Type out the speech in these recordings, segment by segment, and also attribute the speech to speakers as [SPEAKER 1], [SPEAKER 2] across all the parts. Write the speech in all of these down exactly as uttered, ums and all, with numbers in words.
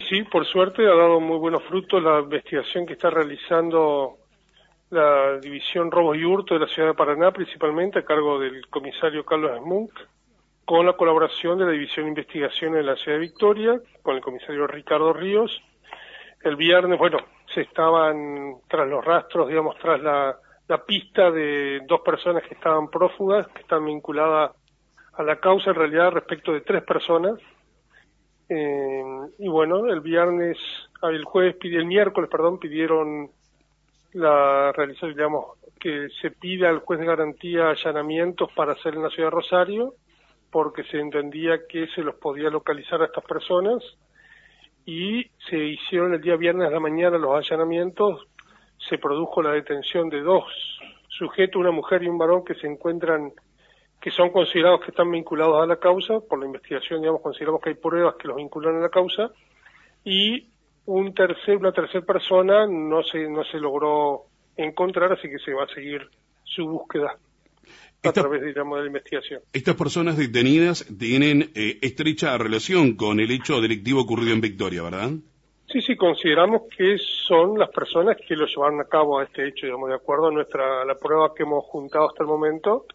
[SPEAKER 1] Sí, por suerte ha dado muy buenos frutos la investigación que está realizando la División Robos y Hurto de la Ciudad de Paraná, principalmente a cargo del comisario Carlos Smunk, con la colaboración de la División de Investigación de la Ciudad de Victoria, con el comisario Ricardo Ríos. El viernes, bueno, se estaban tras los rastros, digamos, tras la, la pista de dos personas que estaban prófugas, que están vinculadas a la causa, en realidad respecto de tres personas. Eh, y bueno, el viernes, el jueves, el miércoles, perdón, pidieron la realización, digamos, que se pida al juez de garantía allanamientos para hacer en la ciudad de Rosario, porque se entendía que se los podía localizar a estas personas, y se hicieron el día viernes a la mañana los allanamientos. Se produjo la detención de dos sujetos, una mujer y un varón, que se encuentran, que son considerados que están vinculados a la causa. Por la investigación, digamos, consideramos que hay pruebas que los vinculan a la causa, y un tercer, una tercera persona no se, no se logró encontrar, así que se va a seguir su búsqueda a
[SPEAKER 2] Esta,
[SPEAKER 1] través, digamos, de la investigación.
[SPEAKER 2] Estas personas detenidas tienen eh, estrecha relación con el hecho delictivo ocurrido en Victoria, ¿verdad?
[SPEAKER 1] Sí, sí, consideramos que son las personas que lo llevaron a cabo a este hecho, digamos, de acuerdo a nuestra, a la prueba que hemos juntado hasta el momento.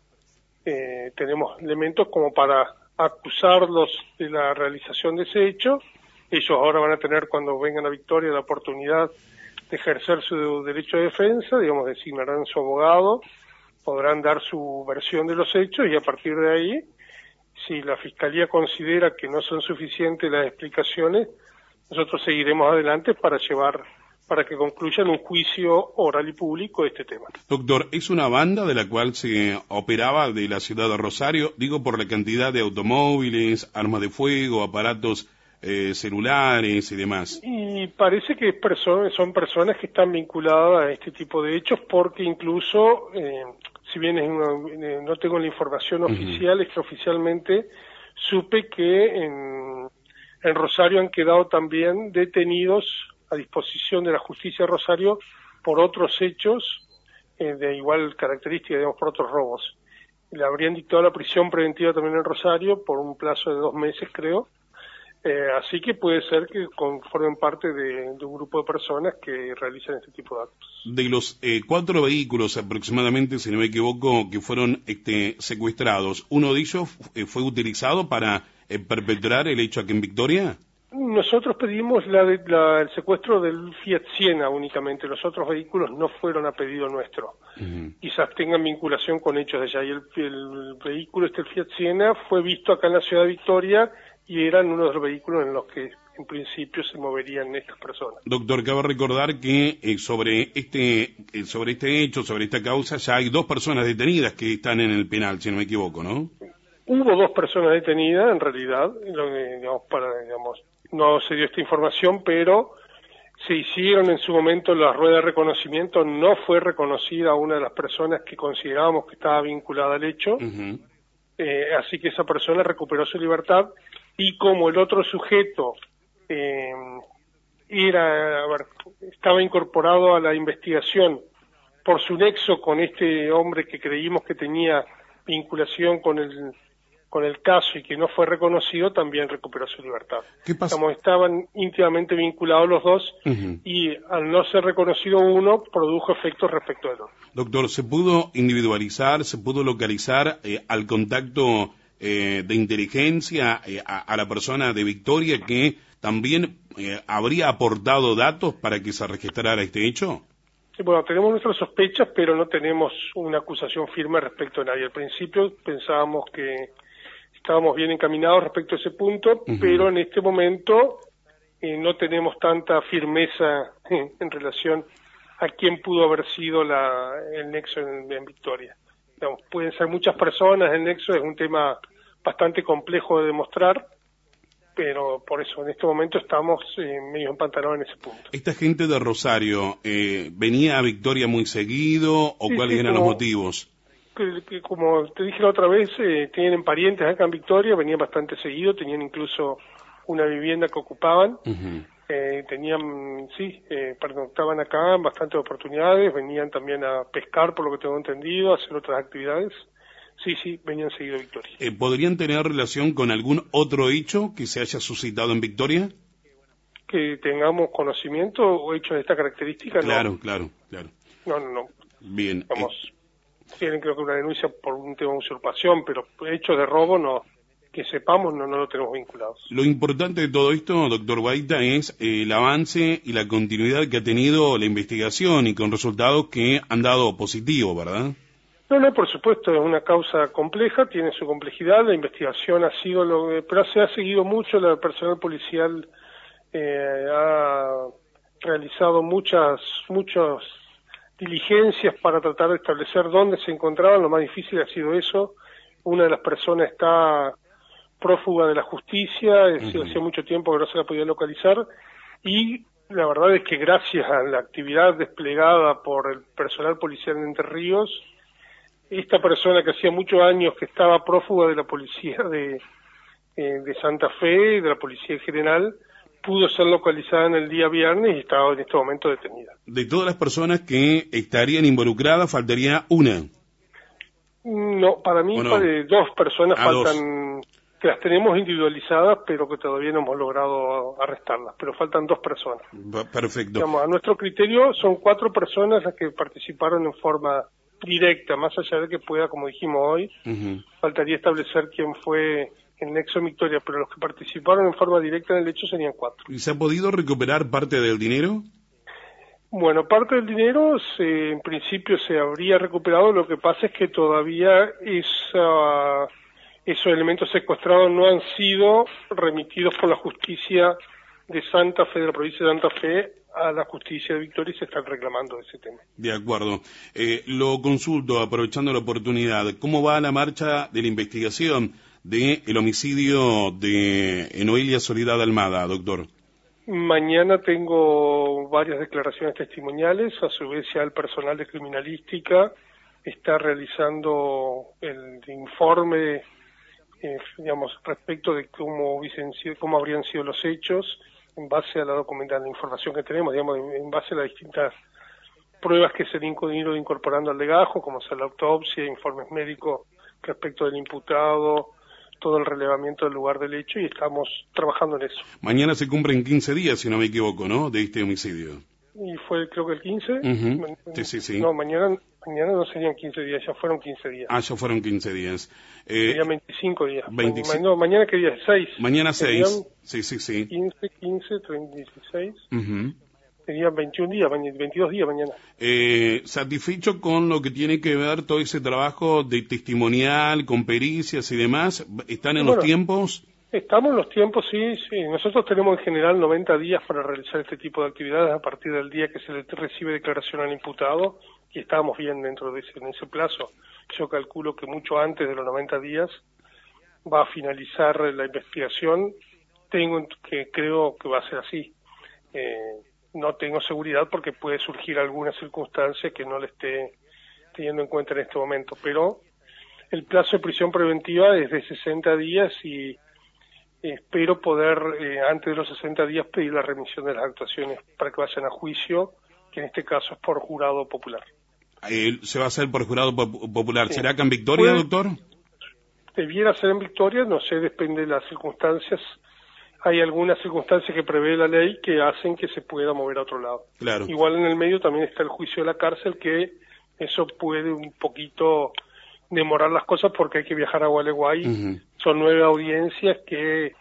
[SPEAKER 1] Eh, tenemos elementos como para acusarlos de la realización de ese hecho. Ellos ahora van a tener, cuando vengan a Victoria, la oportunidad de ejercer su derecho de defensa, digamos, designarán su abogado, podrán dar su versión de los hechos, y a partir de ahí, si la Fiscalía considera que no son suficientes las explicaciones, nosotros seguiremos adelante para llevar, para que concluyan un juicio oral y público de este tema.
[SPEAKER 2] Doctor, ¿es una banda de la cual se operaba de la ciudad de Rosario? Digo, por la cantidad de automóviles, armas de fuego, aparatos eh, celulares y demás.
[SPEAKER 1] Y parece que perso- son personas que están vinculadas a este tipo de hechos, porque incluso, eh, si bien es una, eh, no tengo la información oficial, uh-huh. es que oficialmente supe que en, en Rosario han quedado también detenidos a disposición de la justicia de Rosario por otros hechos eh, de igual característica, digamos, por otros robos. Le habrían dictado la prisión preventiva también en Rosario por un plazo de dos meses, creo. Eh, así que puede ser que formen parte de, de un grupo de personas que realizan este tipo de actos.
[SPEAKER 2] De los eh, cuatro vehículos aproximadamente, si no me equivoco, que fueron este, secuestrados, ¿uno de ellos eh, fue utilizado para eh, perpetrar el hecho aquí en Victoria?
[SPEAKER 1] Nosotros pedimos la, la, el secuestro del Fiat Siena únicamente. Los otros vehículos no fueron a pedido nuestro. Uh-huh. Quizás tengan vinculación con hechos de allá. Y el, el vehículo, este el Fiat Siena, fue visto acá en la ciudad de Victoria, y eran uno de los vehículos en los que en principio se moverían estas personas.
[SPEAKER 2] Doctor, cabe recordar que eh, sobre este eh, sobre este hecho, sobre esta causa, ya hay dos personas detenidas que están en el penal, si no me equivoco, ¿no?
[SPEAKER 1] Hubo dos personas detenidas, en realidad, digamos, para, digamos, no se dio esta información, pero se hicieron en su momento las ruedas de reconocimiento. No fue reconocida una de las personas que considerábamos que estaba vinculada al hecho, uh-huh. eh, así que esa persona recuperó su libertad. Y como el otro sujeto eh, era, a ver, estaba incorporado a la investigación por su nexo con este hombre que creímos que tenía vinculación con el con el caso y que no fue reconocido, también recuperó su libertad.
[SPEAKER 2] ¿Qué pasa?
[SPEAKER 1] Como estaban íntimamente vinculados los dos, uh-huh. y al no ser reconocido uno, produjo efectos respecto del otro.
[SPEAKER 2] Doctor, ¿se pudo individualizar, se pudo localizar eh, al contacto Eh, de inteligencia eh, a, a la persona de Victoria que también eh, habría aportado datos para que se registrara este hecho?
[SPEAKER 1] Sí, bueno, tenemos nuestras sospechas, pero no tenemos una acusación firme respecto a nadie. Al principio pensábamos que estábamos bien encaminados respecto a ese punto, uh-huh. pero en este momento eh, no tenemos tanta firmeza eh, en relación a quién pudo haber sido la, el nexo en, en Victoria. Digamos, pueden ser muchas personas, el nexo es un tema bastante complejo de demostrar, pero por eso en este momento estamos eh, medio empantanados en ese punto.
[SPEAKER 2] ¿Esta gente de Rosario eh, venía a Victoria muy seguido o sí, cuáles sí, eran como, los motivos?
[SPEAKER 1] Que, que, como te dije la otra vez, eh, tienen parientes acá en Victoria, venían bastante seguido, tenían incluso una vivienda que ocupaban, uh-huh. eh, tenían, sí, eh, pernoctaban acá en bastantes oportunidades, venían también a pescar, por lo que tengo entendido, a hacer otras actividades. Sí, sí, venían seguido a Victoria.
[SPEAKER 2] Eh, ¿Podrían tener relación con algún otro hecho que se haya suscitado en Victoria?
[SPEAKER 1] que tengamos conocimiento o hechos de esta característica.
[SPEAKER 2] Claro,
[SPEAKER 1] no.
[SPEAKER 2] claro, claro.
[SPEAKER 1] No, no, no.
[SPEAKER 2] Bien.
[SPEAKER 1] Vamos, eh... tienen creo que una denuncia por un tema de usurpación, pero hechos de robo no, que sepamos, no, no lo tenemos vinculados.
[SPEAKER 2] Lo importante de todo esto, doctor Guaita, es eh, el avance y la continuidad que ha tenido la investigación y con resultados que han dado positivo, ¿verdad?
[SPEAKER 1] No, no, por supuesto, es una causa compleja, tiene su complejidad, la investigación ha sido, lo, pero se ha seguido mucho, el personal policial eh, ha realizado muchas, muchas diligencias para tratar de establecer dónde se encontraban, lo más difícil ha sido eso, una de las personas está prófuga de la justicia, es decir, uh-huh. hace mucho tiempo que no se la podía localizar, y la verdad es que gracias a la actividad desplegada por el personal policial de Entre Ríos, esta persona que hacía muchos años que estaba prófuga de la policía de, eh, de Santa Fe, de la policía en general, pudo ser localizada en el día viernes y está en este momento detenida.
[SPEAKER 2] De todas las personas que estarían involucradas, faltaría una.
[SPEAKER 1] No, para mí
[SPEAKER 2] no?
[SPEAKER 1] para dos personas
[SPEAKER 2] ah,
[SPEAKER 1] faltan,
[SPEAKER 2] dos.
[SPEAKER 1] que las tenemos individualizadas, pero que todavía no hemos logrado arrestarlas, pero faltan dos personas.
[SPEAKER 2] Perfecto.
[SPEAKER 1] Digamos, a nuestro criterio son cuatro personas las que participaron en forma directa, más allá de que pueda, como dijimos hoy, uh-huh. faltaría establecer quién fue el nexo en Victoria, pero los que participaron en forma directa en el hecho serían cuatro.
[SPEAKER 2] ¿Y se ha podido recuperar parte del dinero?
[SPEAKER 1] Bueno, parte del dinero se, en principio se habría recuperado, lo que pasa es que todavía esa, esos elementos secuestrados no han sido remitidos por la justicia de Santa Fe, de la provincia de Santa Fe, a la justicia de Victoria y se están reclamando ese tema.
[SPEAKER 2] De acuerdo. Eh, lo consulto, aprovechando la oportunidad, ¿cómo va la marcha de la investigación del homicidio de Noelia Soledad Almada, doctor?
[SPEAKER 1] Mañana tengo varias declaraciones testimoniales, a su vez ya el personal de criminalística está realizando el informe, eh, digamos, respecto de cómo hubiesen sido, cómo habrían sido los hechos, en base a la documentación, la información que tenemos, digamos, en base a las distintas pruebas que se han ido incorporando al legajo, como sea la autopsia, informes médicos respecto del imputado, todo el relevamiento del lugar del hecho, y estamos trabajando en eso.
[SPEAKER 2] Mañana se cumplen quince días, si no me equivoco, ¿no?, de este homicidio.
[SPEAKER 1] Y fue, creo que el quince.
[SPEAKER 2] Uh-huh. Sí, sí, sí.
[SPEAKER 1] No, mañana, mañana no serían quince días, ya fueron quince días.
[SPEAKER 2] Ah, ya fueron quince días. Eh,
[SPEAKER 1] Serían veinticinco días.
[SPEAKER 2] veinticinco.
[SPEAKER 1] No, mañana qué día es, seis.
[SPEAKER 2] Mañana seis. Sí, sí, sí.
[SPEAKER 1] quince, quince, treinta, dieciséis.
[SPEAKER 2] Uh-huh.
[SPEAKER 1] Serían veintiún días, veintidós días mañana.
[SPEAKER 2] Eh, ¿Satisfecho con lo que tiene que ver todo ese trabajo de testimonial, con pericias y demás? ¿Están en bueno, los tiempos?
[SPEAKER 1] Estamos en los tiempos, sí, sí. Nosotros tenemos en general noventa días para realizar este tipo de actividades a partir del día que se le recibe declaración al imputado, y estábamos bien dentro de ese, en ese plazo. Yo calculo que mucho antes de los noventa días va a finalizar la investigación. Tengo que creo que va a ser así. Eh, no tengo seguridad porque puede surgir alguna circunstancia que no le esté teniendo en cuenta en este momento, pero el plazo de prisión preventiva es de sesenta días y espero poder, eh, antes de los sesenta días, pedir la remisión de las actuaciones para que vayan a juicio, que en este caso es por jurado popular.
[SPEAKER 2] Eh, ¿Se va a hacer por jurado pop- popular? Sí. ¿Será acá en Victoria,
[SPEAKER 1] Puede,
[SPEAKER 2] doctor?
[SPEAKER 1] Debiera ser en Victoria, no sé, depende de las circunstancias. Hay algunas circunstancias que prevé la ley que hacen que se pueda mover a otro lado.
[SPEAKER 2] Claro.
[SPEAKER 1] Igual en el medio también está el juicio de la cárcel, que eso puede un poquito demorar las cosas porque hay que viajar a Gualeguay. Uh-huh. Son nueve audiencias que,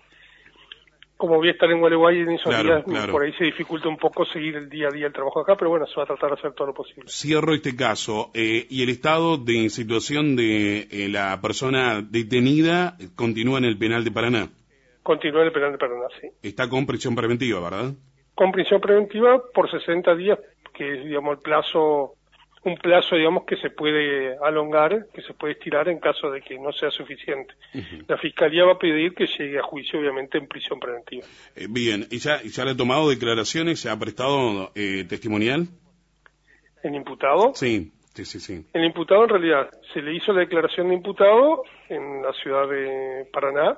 [SPEAKER 1] como voy a estar en Gualeguay en esos
[SPEAKER 2] claro,
[SPEAKER 1] días,
[SPEAKER 2] claro.
[SPEAKER 1] por ahí se dificulta un poco seguir el día a día el trabajo acá, pero bueno, se va a tratar de hacer todo lo posible.
[SPEAKER 2] Cierro este caso. Eh, ¿Y el estado de situación de eh, la persona detenida continúa en el penal de Paraná?
[SPEAKER 1] Continúa en el penal de Paraná, sí.
[SPEAKER 2] Está con prisión preventiva, ¿verdad?
[SPEAKER 1] Con prisión preventiva por sesenta días, que es, digamos, el plazo, un plazo, digamos, que se puede alongar, que se puede estirar en caso de que no sea suficiente. Uh-huh. La Fiscalía va a pedir que llegue a juicio, obviamente, en prisión preventiva.
[SPEAKER 2] Eh, bien, ¿y ya, ya le ha tomado declaraciones? ¿Se ha prestado eh, testimonial?
[SPEAKER 1] ¿El imputado?
[SPEAKER 2] Sí, sí, sí, sí.
[SPEAKER 1] El imputado, en realidad, se le hizo la declaración de imputado en la ciudad de Paraná,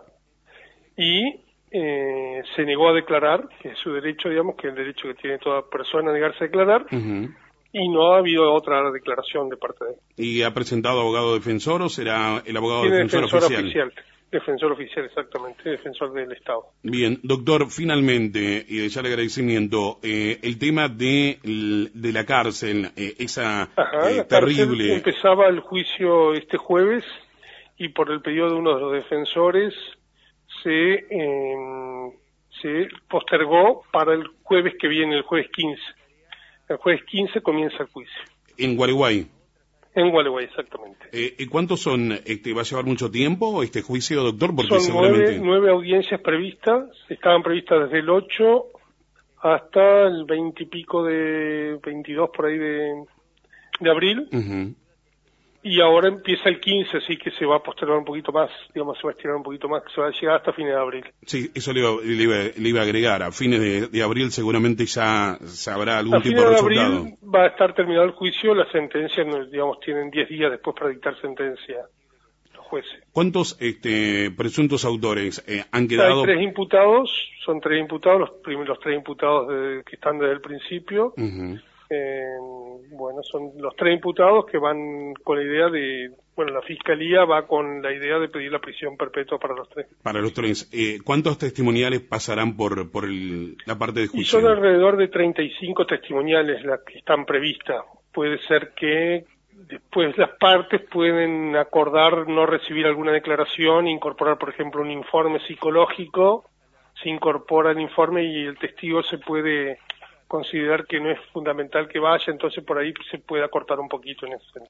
[SPEAKER 1] y eh, se negó a declarar, que es su derecho, digamos, que es el derecho que tiene toda persona a negarse a declarar, uh-huh. y no ha habido otra declaración de parte de él.
[SPEAKER 2] ¿Y ha presentado abogado defensor o será el abogado
[SPEAKER 1] tiene
[SPEAKER 2] defensor,
[SPEAKER 1] defensor
[SPEAKER 2] oficial?
[SPEAKER 1] oficial? Defensor oficial, exactamente, defensor del Estado.
[SPEAKER 2] Bien, doctor, finalmente, y de ya el agradecimiento, eh, el tema de, de la cárcel, eh, esa
[SPEAKER 1] Ajá,
[SPEAKER 2] eh,
[SPEAKER 1] la
[SPEAKER 2] terrible...
[SPEAKER 1] cárcel empezaba el juicio este jueves y por el pedido de uno de los defensores se, eh, se postergó para el jueves que viene, el jueves quince. El jueves quince comienza el juicio.
[SPEAKER 2] En Gualeguay.
[SPEAKER 1] En Gualeguay, exactamente.
[SPEAKER 2] Eh, ¿Y cuántos son? Este, ¿Va a llevar mucho tiempo este juicio, doctor? Porque
[SPEAKER 1] Son
[SPEAKER 2] seguramente...
[SPEAKER 1] nueve, nueve audiencias previstas, estaban previstas desde el ocho hasta el veinte y pico de veintidós por ahí de, de abril,
[SPEAKER 2] Uh-huh.
[SPEAKER 1] y ahora empieza el quince, así que se va a postergar un poquito más, digamos, se va a estirar un poquito más, que se va a llegar hasta fines de abril.
[SPEAKER 2] Sí, eso le iba, le iba, le iba a agregar. A fines de, de abril seguramente ya sabrá algún
[SPEAKER 1] A
[SPEAKER 2] tipo
[SPEAKER 1] fines
[SPEAKER 2] de
[SPEAKER 1] de
[SPEAKER 2] resultado.
[SPEAKER 1] abril va a estar terminado el juicio, la sentencia, digamos, tienen diez días después para dictar sentencia los jueces.
[SPEAKER 2] ¿Cuántos este, presuntos autores eh, han quedado?
[SPEAKER 1] Hay tres imputados, son tres imputados, los primeros tres imputados de, que están desde el principio.
[SPEAKER 2] Uh-huh.
[SPEAKER 1] Eh, bueno, son los tres imputados que van con la idea de, bueno, la fiscalía va con la idea de pedir la prisión perpetua para los tres.
[SPEAKER 2] Para los tres. Eh, ¿Cuántos testimoniales pasarán por, por el, la parte de
[SPEAKER 1] Y
[SPEAKER 2] juicio?
[SPEAKER 1] son alrededor de treinta y cinco testimoniales las que están previstas. Puede ser que después las partes pueden acordar no recibir alguna declaración, incorporar, por ejemplo, un informe psicológico, se incorpora el informe y el testigo se puede considerar que no es fundamental que vaya, entonces por ahí se puede acortar un poquito en ese sentido.